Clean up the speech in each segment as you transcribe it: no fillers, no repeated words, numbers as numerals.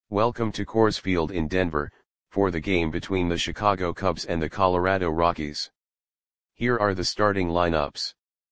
Welcome to Coors Field in Denver, for the game between the Chicago Cubs and the Colorado Rockies. Here are the starting lineups.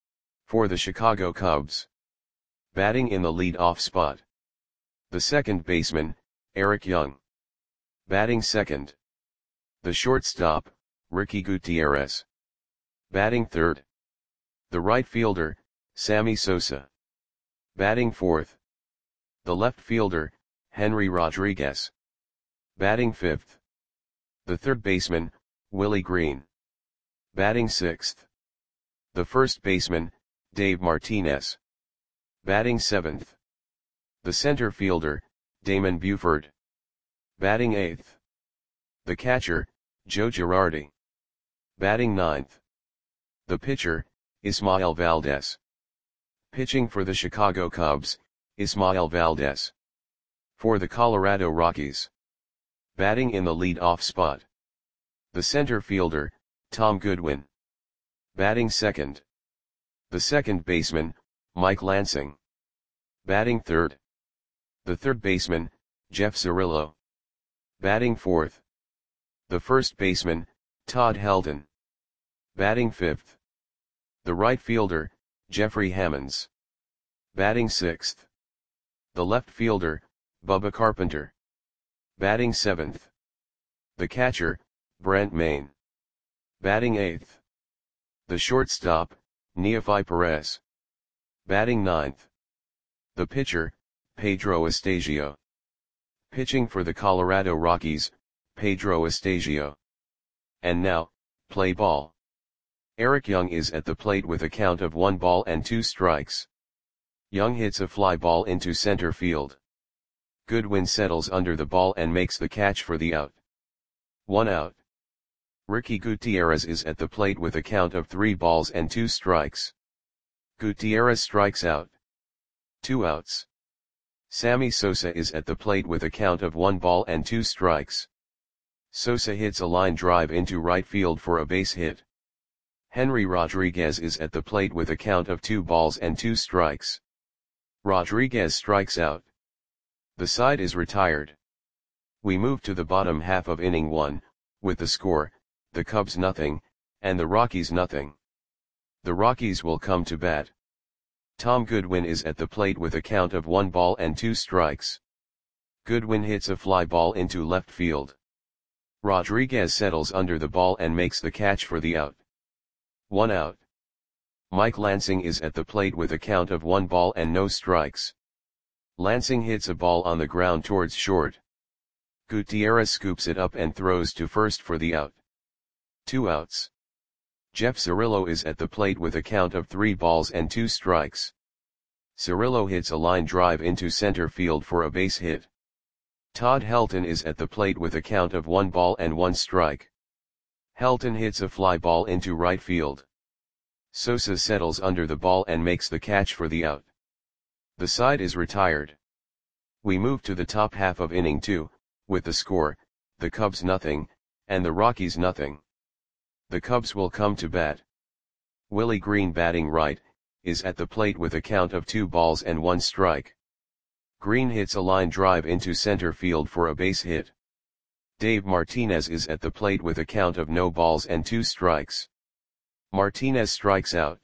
For the Chicago Cubs. Batting in the lead-off spot. The second baseman, Eric Young. Batting second. The shortstop, Ricky Gutierrez. Batting third. The right fielder, Sammy Sosa. Batting fourth. The left fielder, Henry Rodriguez. Batting fifth. The third baseman, Willie Green. Batting sixth. The first baseman, Dave Martinez. Batting seventh. The center fielder, Damon Buford. Batting eighth. The catcher, Joe Girardi. Batting ninth. The pitcher, Ismael Valdez. Pitching for the Chicago Cubs, Ismael Valdez. For the Colorado Rockies. Batting in the lead-off spot. The center fielder, Tom Goodwin. Batting second. The second baseman, Mike Lansing. Batting third. The third baseman, Jeff Cirillo. Batting fourth. The first baseman, Todd Helton. Batting fifth. The right fielder, Jeffrey Hammonds. Batting sixth. The left fielder, Bubba Carpenter. Batting seventh. The catcher, Brent Maine. Batting eighth. The shortstop, Neofi Perez. Batting ninth. The pitcher, Pedro Estasio. Pitching for the Colorado Rockies, Pedro Estasio. And now, play ball. Eric Young is at the plate with a count of 1 ball and 2 strikes. Young hits a fly ball into center field. Goodwin settles under the ball and makes the catch for the out. 1 out. Ricky Gutierrez is at the plate with a count of 3 balls and 2 strikes. Gutierrez strikes out. 2 outs. Sammy Sosa is at the plate with a count of 1 ball and 2 strikes. Sosa hits a line drive into right field for a base hit. Henry Rodriguez is at the plate with a count of 2 balls and 2 strikes. Rodriguez strikes out. The side is retired. We move to the bottom half of inning 1, with the score, the Cubs nothing, and the Rockies nothing. The Rockies will come to bat. Tom Goodwin is at the plate with a count of 1 ball and 2 strikes. Goodwin hits a fly ball into left field. Rodriguez settles under the ball and makes the catch for the out. 1 out. Mike Lansing is at the plate with a count of 1 ball and no strikes. Lansing hits a ball on the ground towards short. Gutierrez scoops it up and throws to first for the out. 2 outs. Jeff Cirillo is at the plate with a count of 3 balls and 2 strikes. Cirillo hits a line drive into center field for a base hit. Todd Helton is at the plate with a count of 1 ball and 1 strike. Helton hits a fly ball into right field. Sosa settles under the ball and makes the catch for the out. The side is retired. We move to the top half of inning 2, with the score, the Cubs nothing, and the Rockies nothing. The Cubs will come to bat. Willie Green batting right, is at the plate with a count of 2 balls and 1 strike. Green hits a line drive into center field for a base hit. Dave Martinez is at the plate with a count of no balls and 2 strikes. Martinez strikes out.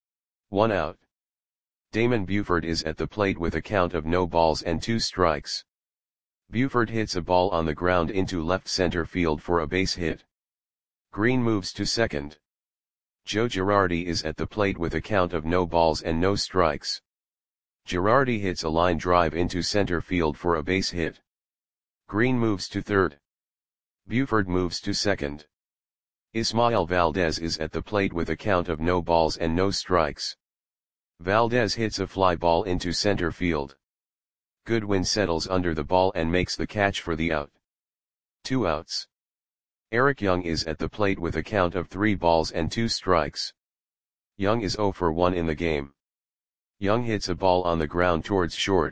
1 out. Damon Buford is at the plate with a count of no balls and 2 strikes. Buford hits a ball on the ground into left center field for a base hit. Green moves to second. Joe Girardi is at the plate with a count of no balls and no strikes. Girardi hits a line drive into center field for a base hit. Green moves to third. Buford moves to second. Ismael Valdez is at the plate with a count of no balls and no strikes. Valdez hits a fly ball into center field. Goodwin settles under the ball and makes the catch for the out. 2 outs. Eric Young is at the plate with a count of 3 balls and 2 strikes. Young is 0 for 1 in the game. Young hits a ball on the ground towards short.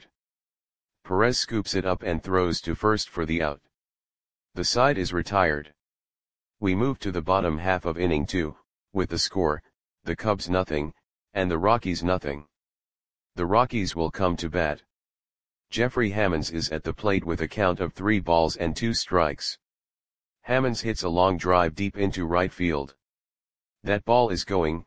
Perez scoops it up and throws to first for the out. The side is retired. We move to the bottom half of inning 2, with the score, the Cubs nothing, and the Rockies nothing. The Rockies will come to bat. Jeffrey Hammonds is at the plate with a count of 3 balls and 2 strikes. Hammonds hits a long drive deep into right field. That ball is going,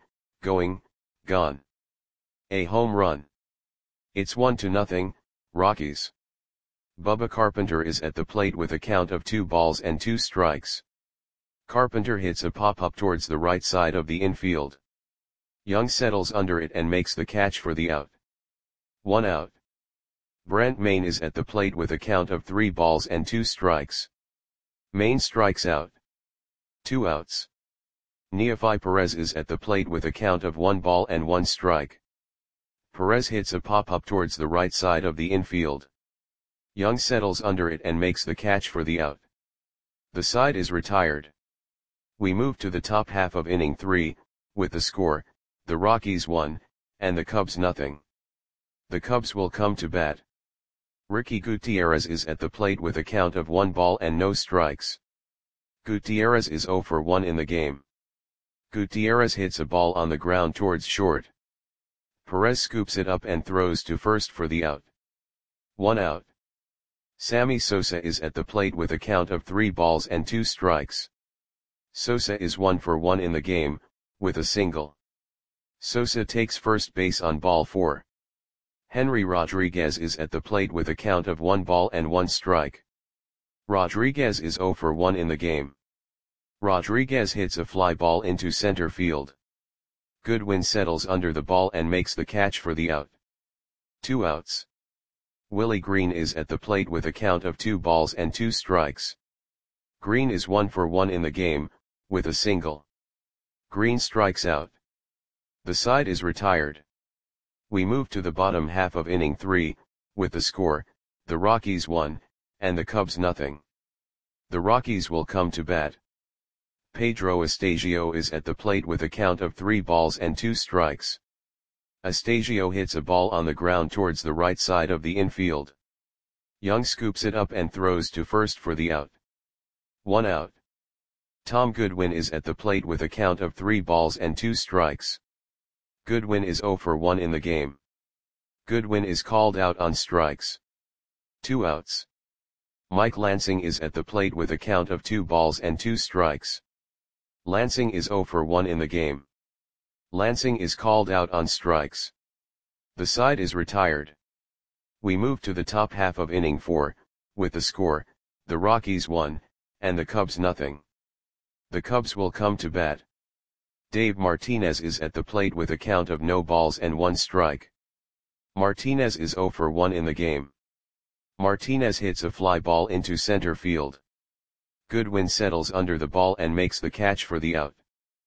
gone. A home run. It's 1-0, Rockies. Bubba Carpenter is at the plate with a count of 2 balls and 2 strikes. Carpenter hits a pop-up towards the right side of the infield. Young settles under it and makes the catch for the out. 1 out. Brent Mayne is at the plate with a count of 3 balls and 2 strikes. Mayne strikes out. 2 outs. Neefi Perez is at the plate with a count of 1 ball and 1 strike. Perez hits a pop-up towards the right side of the infield. Young settles under it and makes the catch for the out. The side is retired. We move to the top half of inning 3, with the score, the Rockies 1, and the Cubs nothing. The Cubs will come to bat. Ricky Gutierrez is at the plate with a count of 1 ball and no strikes. Gutierrez is 0 for 1 in the game. Gutierrez hits a ball on the ground towards short. Perez scoops it up and throws to first for the out. 1 out. Sammy Sosa is at the plate with a count of 3 balls and 2 strikes. Sosa is 1 for 1 in the game, with a single. Sosa takes first base on ball 4. Henry Rodriguez is at the plate with a count of 1 ball and 1 strike. Rodriguez is 0 for 1 in the game. Rodriguez hits a fly ball into center field. Goodwin settles under the ball and makes the catch for the out. 2 outs. Willie Green is at the plate with a count of 2 balls and 2 strikes. Green is 1 for 1 in the game, with a single. Green strikes out. The side is retired. We move to the bottom half of inning 3, with the score, the Rockies 1, and the Cubs nothing. The Rockies will come to bat. Pedro Astasio is at the plate with a count of 3 balls and 2 strikes. Astasio hits a ball on the ground towards the right side of the infield. Young scoops it up and throws to first for the out. 1 out. Tom Goodwin is at the plate with a count of 3 balls and 2 strikes. Goodwin is 0 for 1 in the game. Goodwin is called out on strikes. 2 outs. Mike Lansing is at the plate with a count of 2 balls and 2 strikes. Lansing is 0 for 1 in the game. Lansing is called out on strikes. The side is retired. We move to the top half of inning 4, with the score, the Rockies 1, and the Cubs nothing. The Cubs will come to bat. Dave Martinez is at the plate with a count of no balls and 1 strike. Martinez is 0 for 1 in the game. Martinez hits a fly ball into center field. Goodwin settles under the ball and makes the catch for the out.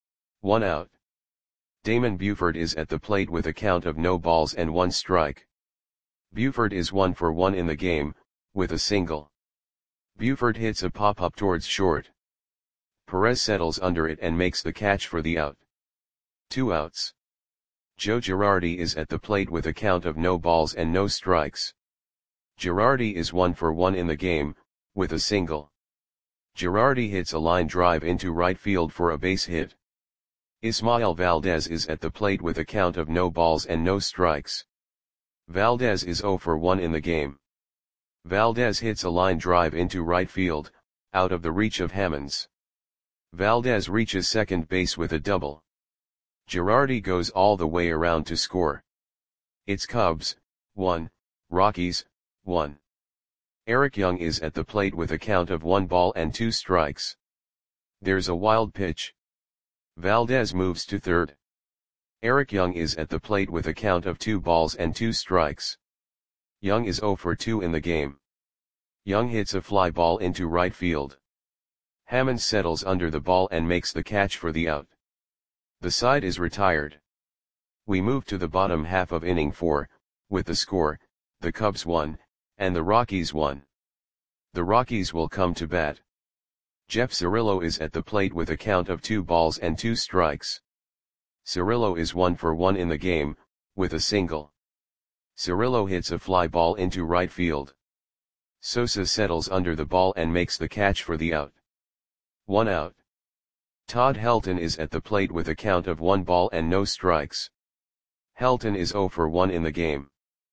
1 out. Damon Buford is at the plate with a count of no balls and 1 strike. Buford is 1 for 1 in the game, with a single. Buford hits a pop-up towards short. Perez settles under it and makes the catch for the out. 2 outs. Joe Girardi is at the plate with a count of no balls and no strikes. Girardi is 1 for 1 in the game, with a single. Girardi hits a line drive into right field for a base hit. Ismael Valdez is at the plate with a count of no balls and no strikes. Valdez is 0 for 1 in the game. Valdez hits a line drive into right field, out of the reach of Hammonds. Valdez reaches second base with a double. Girardi goes all the way around to score. It's Cubs 1, Rockies 1. Eric Young is at the plate with a count of 1 ball and 2 strikes. There's a wild pitch. Valdez moves to third. Eric Young is at the plate with a count of 2 balls and 2 strikes. Young is 0 for 2 in the game. Young hits a fly ball into right field. Hammond settles under the ball and makes the catch for the out. The side is retired. We move to the bottom half of inning 4, with the score, the Cubs 1, and the Rockies 1. The Rockies will come to bat. Jeff Cirillo is at the plate with a count of 2 balls and 2 strikes. Cirillo is 1 for 1 in the game, with a single. Cirillo hits a fly ball into right field. Sosa settles under the ball and makes the catch for the out. 1 out. Todd Helton is at the plate with a count of 1 ball and no strikes. Helton is 0 for 1 in the game.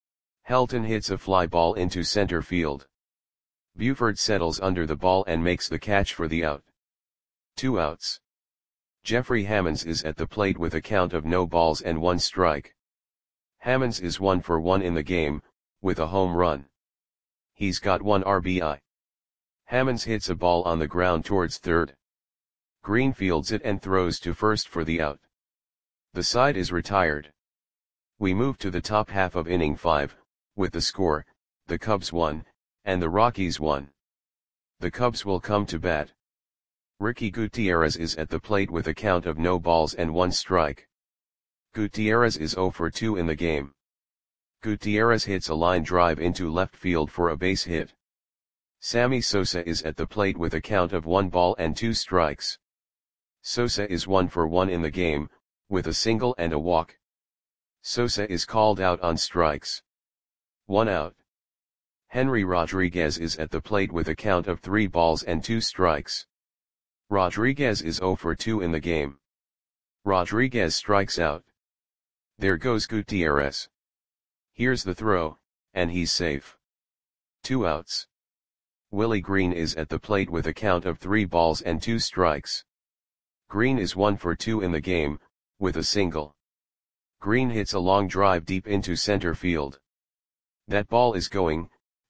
Helton hits a fly ball into center field. Buford settles under the ball and makes the catch for the out. 2 outs. Jeffrey Hammonds is at the plate with a count of no balls and 1 strike. Hammonds is 1 for 1 in the game, with a home run. He's got 1 RBI. Hammonds hits a ball on the ground towards third. Green fields it and throws to first for the out. The side is retired. We move to the top half of inning 5, with the score, the Cubs 1, and the Rockies 1. The Cubs will come to bat. Ricky Gutierrez is at the plate with a count of no balls and 1 strike. Gutierrez is 0 for 2 in the game. Gutierrez hits a line drive into left field for a base hit. Sammy Sosa is at the plate with a count of 1 ball and 2 strikes. Sosa is 1 for 1 in the game, with a single and a walk. Sosa is called out on strikes. 1 out. Henry Rodriguez is at the plate with a count of 3 balls and 2 strikes. Rodriguez is 0 for 2 in the game. Rodriguez strikes out. There goes Gutierrez. Here's the throw, and he's safe. 2 outs. Willie Green is at the plate with a count of 3 balls and 2 strikes. Green is 1 for 2 in the game, with a single. Green hits a long drive deep into center field. That ball is gone.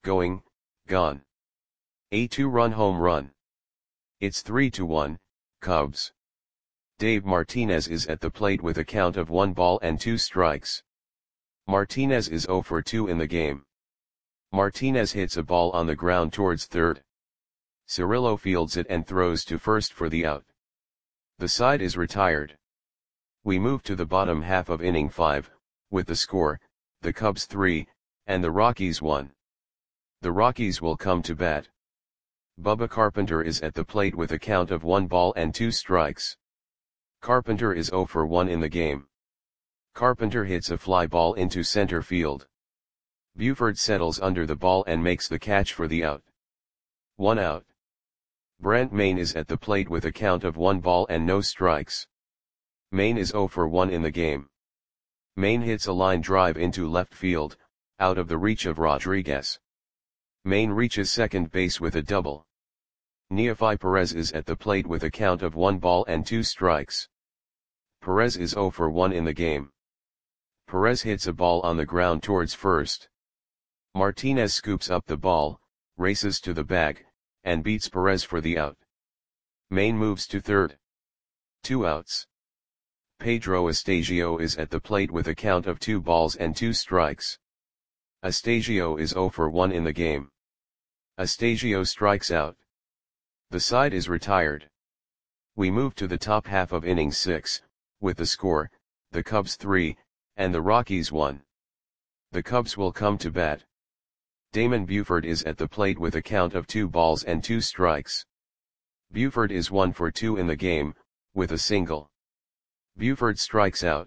A 2-run home run. It's 3-1, Cubs. Dave Martinez is at the plate with a count of 1 ball and 2 strikes. Martinez is 0 for 2 in the game. Martinez hits a ball on the ground towards third. Cirillo fields it and throws to first for the out. The side is retired. We move to the bottom half of inning 5, with the score, the Cubs 3, and the Rockies 1. The Rockies will come to bat. Bubba Carpenter is at the plate with a count of 1 ball and 2 strikes. Carpenter is 0 for 1 in the game. Carpenter hits a fly ball into center field. Buford settles under the ball and makes the catch for the out. 1 out. Brent Mayne is at the plate with a count of 1 ball and no strikes. Mayne is 0 for 1 in the game. Mayne hits a line drive into left field, out of the reach of Rodriguez. Mayne reaches second base with a double. Neofi Perez is at the plate with a count of 1 ball and 2 strikes. Perez is 0 for 1 in the game. Perez hits a ball on the ground towards first. Martinez scoops up the ball, races to the bag, and beats Perez for the out. Mayne moves to third. 2 outs. Pedro Astasio is at the plate with a count of 2 balls and 2 strikes. Astasio is 0 for 1 in the game. Astasio strikes out. The side is retired. We move to the top half of inning 6, with the score, the Cubs 3, and the Rockies 1. The Cubs will come to bat. Damon Buford is at the plate with a count of 2 balls and 2 strikes. Buford is 1 for 2 in the game, with a single. Buford strikes out.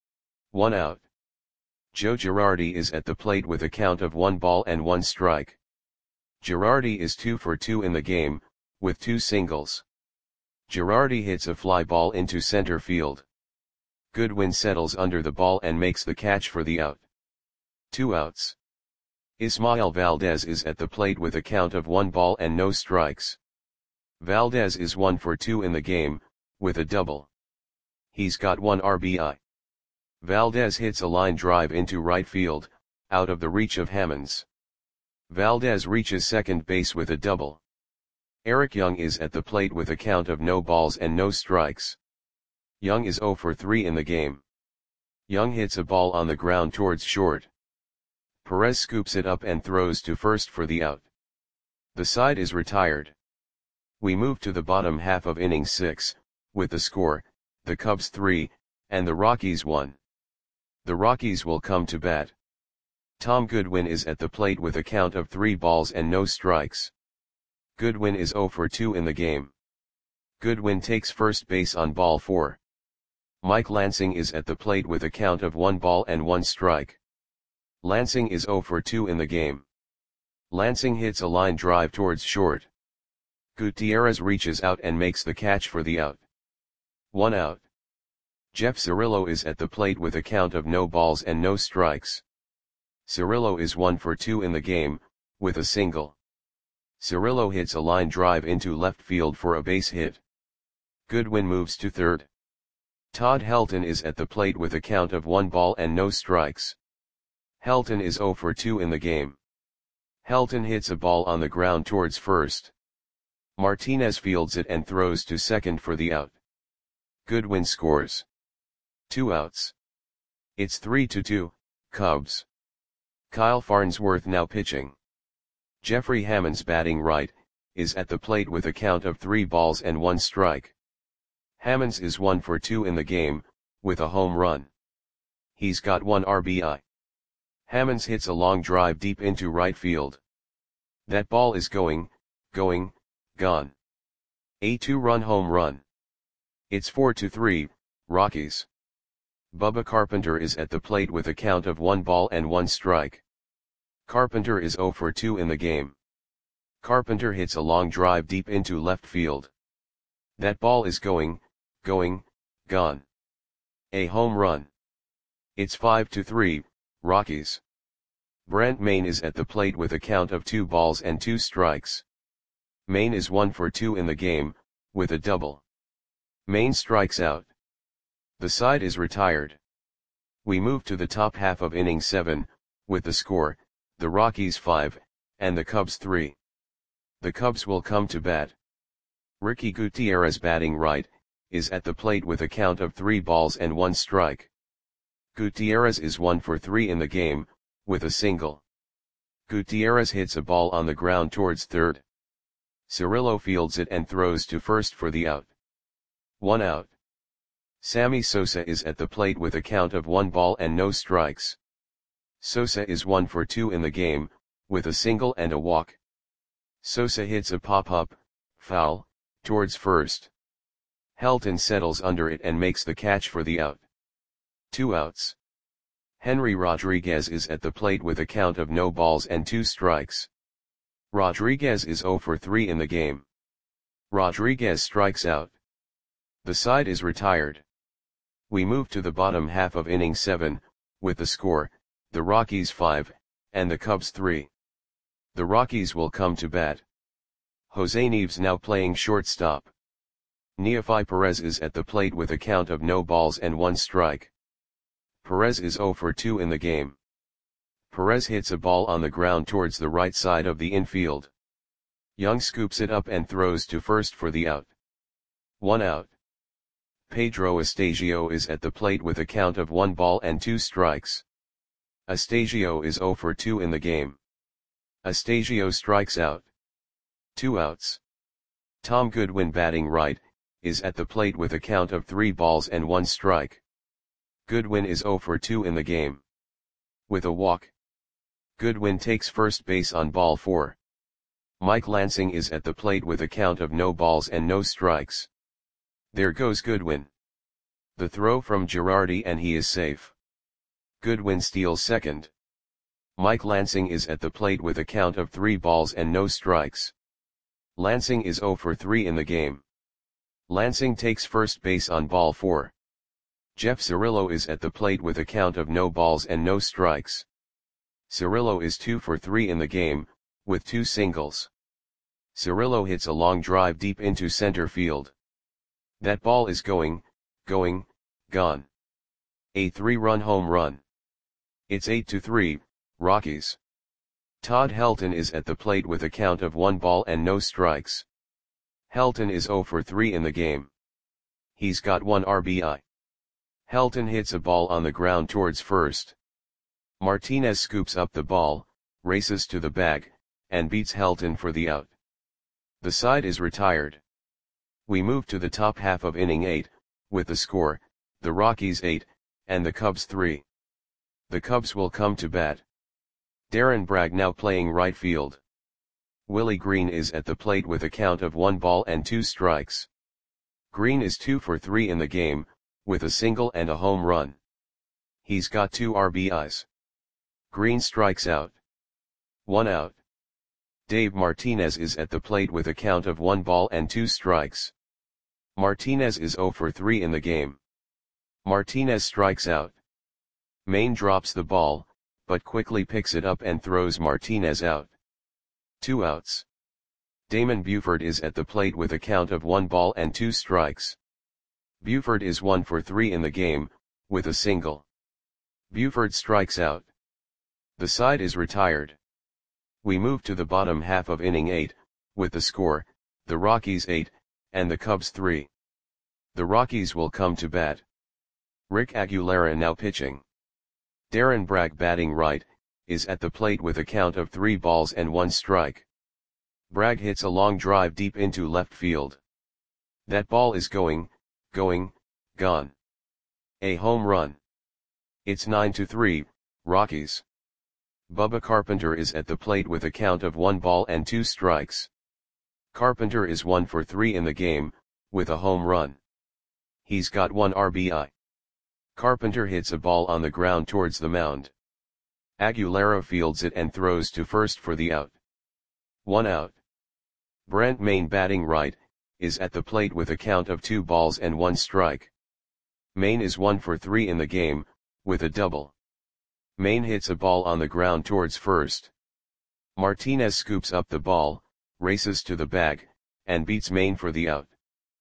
1 out. Joe Girardi is at the plate with a count of 1 ball and 1 strike. Girardi is 2 for 2 in the game, with 2 singles. Girardi hits a fly ball into center field. Goodwin settles under the ball and makes the catch for the out. 2 outs. Ismael Valdez is at the plate with a count of 1 ball and no strikes. Valdez is 1 for 2 in the game, with a double. He's got 1 RBI. Valdez hits a line drive into right field, out of the reach of Hammonds. Valdez reaches second base with a double. Eric Young is at the plate with a count of no balls and no strikes. Young is 0 for 3 in the game. Young hits a ball on the ground towards short. Perez scoops it up and throws to first for the out. The side is retired. We move to the bottom half of inning 6, with the score, the Cubs 3, and the Rockies 1. The Rockies will come to bat. Tom Goodwin is at the plate with a count of 3 balls and no strikes. Goodwin is 0 for 2 in the game. Goodwin takes first base on ball 4. Mike Lansing is at the plate with a count of 1 ball and 1 strike. Lansing is 0 for 2 in the game. Lansing hits a line drive towards short. Gutierrez reaches out and makes the catch for the out. 1 out. Jeff Cirillo is at the plate with a count of no balls and no strikes. Cirillo is 1 for 2 in the game, with a single. Cirillo hits a line drive into left field for a base hit. Goodwin moves to third. Todd Helton is at the plate with a count of 1 ball and no strikes. Helton is 0 for 2 in the game. Helton hits a ball on the ground towards first. Martinez fields it and throws to second for the out. Goodwin scores. 2 outs. It's 3-2, Cubs. Kyle Farnsworth now pitching. Jeffrey Hammonds batting right, is at the plate with a count of 3 balls and 1 strike. Hammonds is 1 for 2 in the game, with a home run. He's got 1 RBI. Hammonds hits a long drive deep into right field. That ball is going, gone. A 2-run home run. It's 4-3, Rockies. Bubba Carpenter is at the plate with a count of 1 ball and 1 strike. Carpenter is 0 for 2 in the game. Carpenter hits a long drive deep into left field. That ball is going, gone. A home run. It's 5-3, Rockies. Brent Mayne is at the plate with a count of 2 balls and 2 strikes. Mayne is 1 for 2 in the game, with a double. Mayne strikes out. The side is retired. We move to the top half of inning 7, with the score, the Rockies 5, and the Cubs 3. The Cubs will come to bat. Ricky Gutierrez batting right, is at the plate with a count of 3 balls and 1 strike. Gutierrez is 1 for 3 in the game, with a single. Gutierrez hits a ball on the ground towards third. Cirillo fields it and throws to first for the out. 1 out. Sammy Sosa is at the plate with a count of 1 ball and no strikes. Sosa is 1 for 2 in the game, with a single and a walk. Sosa hits a pop-up, foul, towards first. Helton settles under it and makes the catch for the out. 2 outs. Henry Rodriguez is at the plate with a count of no balls and 2 strikes. Rodriguez is 0 for 3 in the game. Rodriguez strikes out. The side is retired. We move to the bottom half of inning 7, with the score, the Rockies 5, and the Cubs 3. The Rockies will come to bat. Jose Nieves now playing shortstop. Neefi Perez is at the plate with a count of no balls and 1 strike. Perez is 0 for 2 in the game. Perez hits a ball on the ground towards the right side of the infield. Young scoops it up and throws to first for the out. 1 out. Pedro Astasio is at the plate with a count of 1 ball and 2 strikes. Astasio is 0 for 2 in the game. Astasio strikes out. 2 outs. Tom Goodwin batting right, is at the plate with a count of 3 balls and 1 strike. Goodwin is 0 for 2 in the game. With a walk. Goodwin takes first base on ball 4. Mike Lansing is at the plate with a count of no balls and no strikes. There goes Goodwin. The throw from Girardi and he is safe. Goodwin steals second. Mike Lansing is at the plate with a count of 3 balls and no strikes. Lansing is 0 for 3 in the game. Lansing takes first base on ball 4. Jeff Cirillo is at the plate with a count of no balls and no strikes. Cirillo is 2 for 3 in the game, with 2 singles. Cirillo hits a long drive deep into center field. That ball is going, gone. A 3-run home run. It's 8-3, Rockies. Todd Helton is at the plate with a count of 1 ball and no strikes. Helton is 0 for 3 in the game. He's got 1 RBI. Helton hits a ball on the ground towards first. Martinez scoops up the ball, races to the bag, and beats Helton for the out. The side is retired. We move to the top half of inning 8, with the score, the Rockies 8, and the Cubs 3. The Cubs will come to bat. Darren Bragg now playing right field. Willie Green is at the plate with a count of 1 ball and 2 strikes. Green is 2 for 3 in the game, with a single and a home run. He's got 2 RBIs. Green strikes out. 1 out. Dave Martinez is at the plate with a count of 1 ball and 2 strikes. Martinez is 0 for 3 in the game. Martinez strikes out. Mayne drops the ball, but quickly picks it up and throws Martinez out. 2 outs. Damon Buford is at the plate with a count of 1 ball and 2 strikes. Buford is 1 for 3 in the game, with a single. Buford strikes out. The side is retired. We move to the bottom half of inning 8, with the score, the Rockies 8, and the Cubs 3. The Rockies will come to bat. Rick Aguilera now pitching. Darren Bragg batting right, is at the plate with a count of 3 balls and 1 strike. Bragg hits a long drive deep into left field. That ball is going, gone. A home run. It's 9-3, Rockies. Bubba Carpenter is at the plate with a count of 1 ball and 2 strikes. Carpenter is 1 for 3 in the game, with a home run. He's got 1 RBI. Carpenter hits a ball on the ground towards the mound. Aguilera fields it and throws to first for the out. 1 out. Brent Mayne batting right, is at the plate with a count of 2 balls and 1 strike. Mayne is 1 for 3 in the game, with a double. Mayne hits a ball on the ground towards first. Martinez scoops up the ball, races to the bag, and beats Mayne for the out.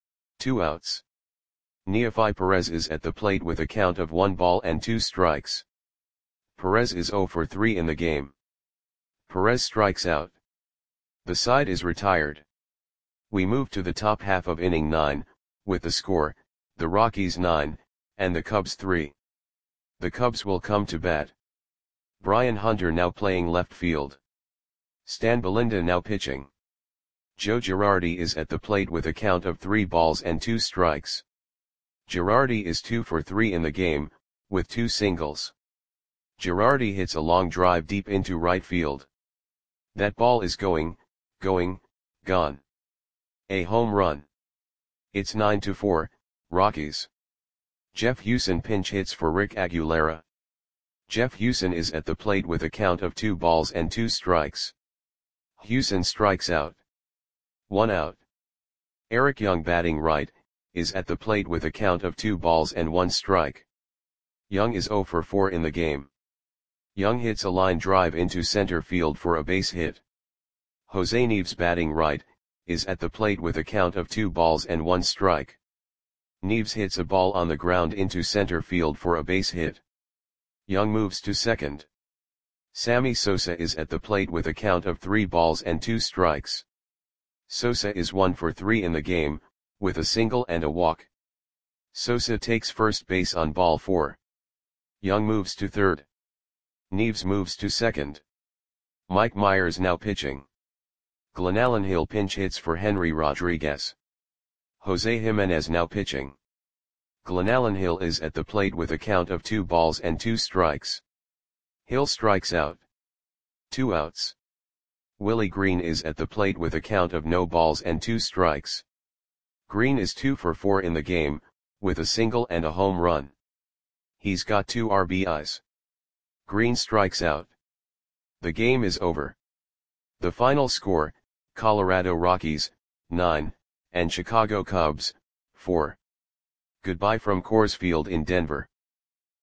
2 outs. Neefi Perez is at the plate with a count of 1 ball and 2 strikes. Perez is 0 for 3 in the game. Perez strikes out. The side is retired. We move to the top half of inning 9, with the score, the Rockies 9, and the Cubs 3. The Cubs will come to bat. Brian Hunter now playing left field. Stan Belinda now pitching. Joe Girardi is at the plate with a count of 3 balls and 2 strikes. Girardi is 2 for 3 in the game, with 2 singles. Girardi hits a long drive deep into right field. That ball is going, gone. A home run. It's 9-4, Rockies. Jeff Hewson pinch hits for Rick Aguilera. Jeff Hewson is at the plate with a count of 2 balls and 2 strikes. Hewson strikes out. 1 out. Eric Young batting right, is at the plate with a count of 2 balls and 1 strike. Young is 0 for 4 in the game. Young hits a line drive into center field for a base hit. Jose Neves batting right, is at the plate with a count of 2 balls and 1 strike. Neves hits a ball on the ground into center field for a base hit. Young moves to second. Sammy Sosa is at the plate with a count of 3 balls and 2 strikes. Sosa is 1 for 3 in the game, with a single and a walk. Sosa takes first base on ball 4. Young moves to third. Neves moves to second. Mike Myers now pitching. Glenallen Hill pinch hits for Henry Rodriguez. Jose Jimenez now pitching. Glenallen Hill is at the plate with a count of 2 balls and 2 strikes. Hill strikes out. 2 outs. Willie Green is at the plate with a count of no balls and 2 strikes. Green is 2 for 4 in the game, with a single and a home run. He's got 2 RBIs. Green strikes out. The game is over. The final score, Colorado Rockies, 9, and Chicago Cubs, 4. Goodbye from Coors Field in Denver.